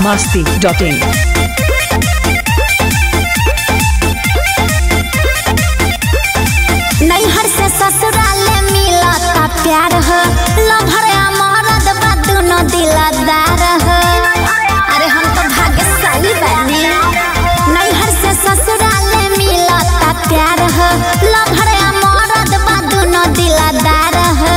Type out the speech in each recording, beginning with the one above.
biharmasti.in नैहर से ससुराल मिलता प्यार हो लभर मरद बा दोनों दिलदार हो। अरे हम तो भाग्यशाली बानी। नैहर से ससुराल मिलता प्यार हो लभर मरद बा दोनों दिलदार हो।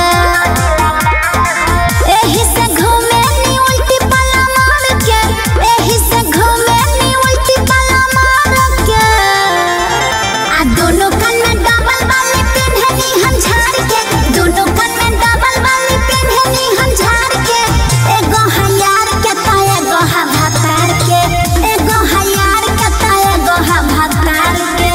एही से घूमे नी उल्टी पला मार के, एही से घूमे नी उल्टी पला मार के। आ दोनों कान में डबल वाली पिन्हनी हम झाड़ के, दोनों कान में डबल वाली पिन्हनी हम झाड़ के। एगो हयार के तो एगो हा भतार के, एगो हयार के तो एगो हा भतार के।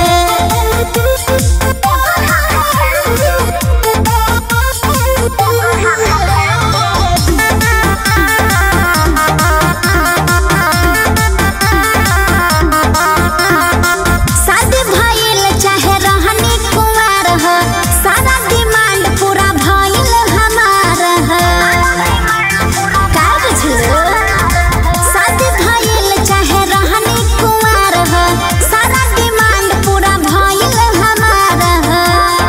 शादी भइल चाहे रहनी कुंवार हो सारा डिमांड पूरा भइल हमार हो। का बुझलो? शादी भइल चाहे रहनी कुंवार हो सारा डिमांड पूरा भइल हमार हो।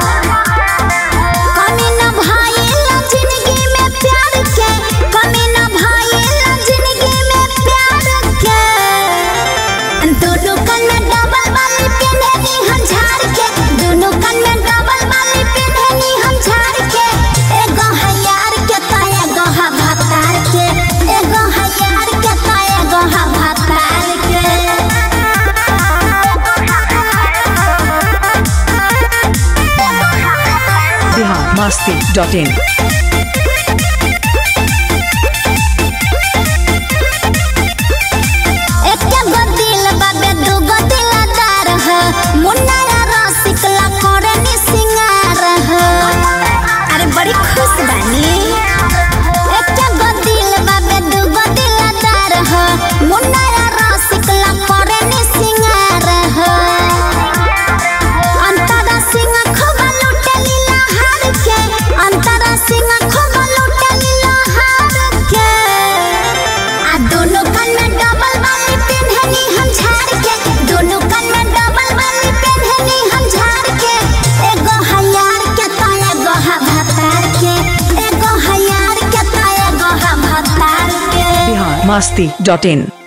कमी न भइल जिंदगी में प्यार के, कमी न भइल जिंदगी में प्यार के। दोनों कान में डबल वाली पिन्हनी हम झाड़ के, दोनों कान में डबल वाली पिन्हनी हम झाड़ के। एगो हयार के तो एगो हा भतार के, एगो हयार के तो एगो हा भतार के। biharmasti.in एके गो दिल बाबे दूगो दिलदार हो मुन्ना रसिक ला करे नी सिंगार हो। अरे बड़ी खुश बानी। एके गो दिल बाबे दूगो दिलदार हो मुन्ना रसिक ला करे नी सिंगार हो। अंतरा सिंह खूब लुटेली लहार के, अंतरा सिंह खूब लुटेली लहार के। आ दोनों कान में डबल वाली पिन्हनी हम झाड़ के, दोनों कान में डबल वाली पिन्हनी हम झाड़ के। एगो हयार के तो एगो हा भतार के, एगो हयार के तो एगो हा भतार के। biharmasti.in